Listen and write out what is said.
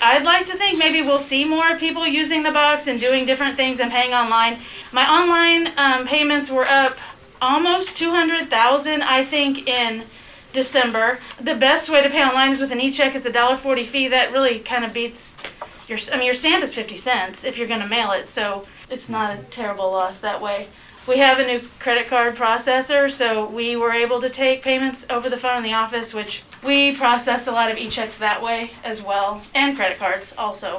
I'd like to think maybe we'll see more people using the box and doing different things and paying online. My online payments were up almost 200,000, I think, in December. The best way to pay online is with an e-check. It's a $1.40 fee. That really kind of beats your stamp is 50 cents if you're going to mail it, so it's not a terrible loss that way. We have a new credit card processor, so we were able to take payments over the phone in the office, which we process a lot of e-checks that way as well, and credit cards also.